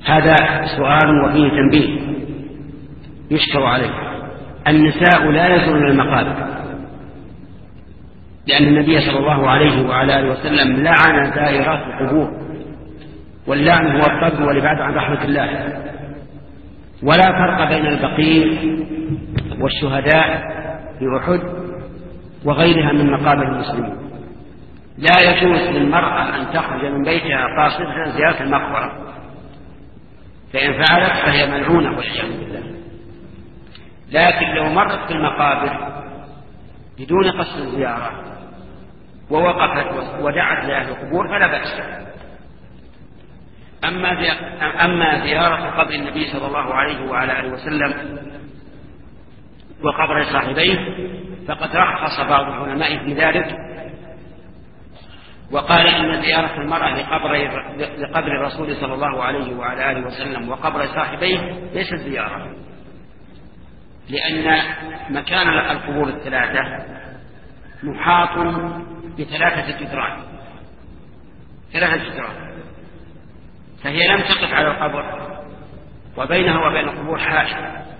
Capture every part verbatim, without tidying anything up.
هذا سؤال وفيه تنبيه يشكر عليه. النساء لا يزورن المقابر، لأن النبي صلى الله عليه وعلى آله وسلم لعن زائرات القبور، واللعن هو الطرد والإبعاد عن رحمة الله. ولا فرق بين البقيع والشهداء في أحد وغيرها من مقابر المسلمين. لا يجوز للمرأة أن تخرج من بيتها قاصدة زيارة المقبرة، فإن فعلت فهي ملعونة والعياذ بالله. لكن لو مرت في المقابر بدون قصد الزيارة ووقفت ودعت لأهل القبور فلا بأس. أما زيارة قبر النبي صلى الله عليه وعلى آله وسلم وقبر صاحبيه فقد رخص بعض العلماء في ذلك، وقال إن زيارة المرأة لقبر, لقبر الرسول صلى الله عليه وعلى آله وسلم وقبر صاحبيه ليست زيارة، لأن مكان القبور الثلاثة محاط بثلاثة جدران ثلاثة جدران فهي لم تقف على القبر وبينها وبين القبور حائط،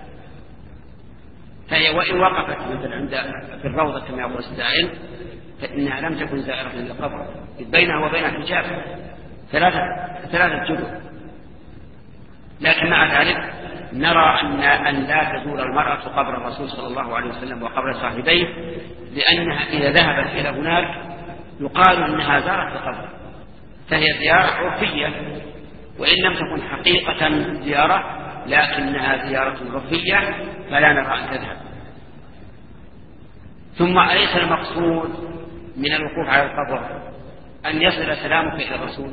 فهي وإن وقفت مثل عند في الروضة كما يقول السائل فإنها لم تكن زائرة للقبر، بينها وبين حجاب ثلاثة ثلاثة جدر. لكن مع ذلك نرى أن, أن لا تزور المرأة قبر الرسول صلى الله عليه وسلم وقبر صاحبيه، لأنها إذا ذهبت إلى هناك يقال أنها زارت القبر، فهي زيارة عرفية وإن لم تكن حقيقة زيارة لكنها زيارة عرفية فلا نرى أن تذهب. ثم أليس المقصود من الوقوف على القبر أن يصل سلامك إلى الرسول؟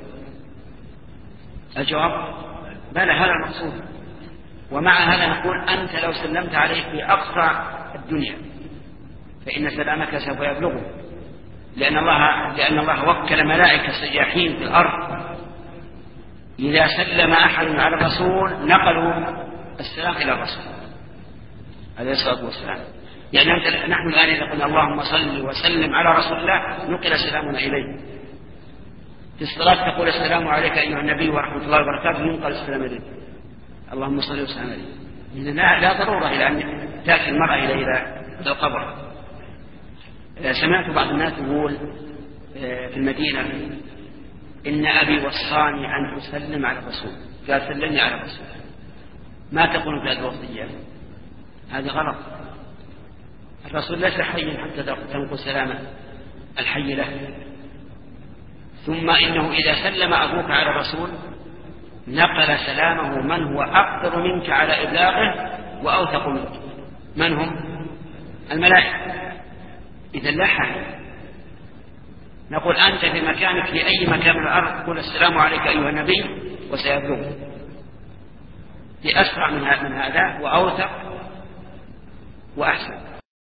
الجواب بلى، هذا المقصود. ومع هذا نقول أنت لو سلمت عليه في أقصى الدنيا فإن سلامك سوف يبلغه، لأن الله, لأن الله وكل ملائكة سياحين في الأرض إذا سلم أحد على الرسول نقلوا السلام إلى الرسول عليه الصلاة والسلام. يعني نحن الآن إذا قلنا اللهم صل وسلم على رسول الله نقل سلامنا إليه. في الصلاة تقول السلام عليك أيها النبي ورحمة الله وبركاته ينقل السلام إليه. اللهم صل وسلم عليه. لا, لا ضرورة إلى أن تأتي المرأة إلى إلى القبر. سمعت بعض الناس يقول في المدينة إن أبي وصاني أن أسلم على الرسول، قال سلمني على الرسول، ما تقول في هذه الوصية؟ هذا غلط. الرسول ليس حيا حتى تنقل سلامه الحي له. ثم إنه إذا سلم أبوك على الرسول نقل سلامه من هو أقدر منك على إبلاغه وأوثق منك. من هم؟ الملائكة. إذا لا حاجة نقول أنت في مكانك في أي مكان من الأرض قل السلام عليك أيها النبي وسيبلغ. في أسرع من هذا وأوثق وأحسن.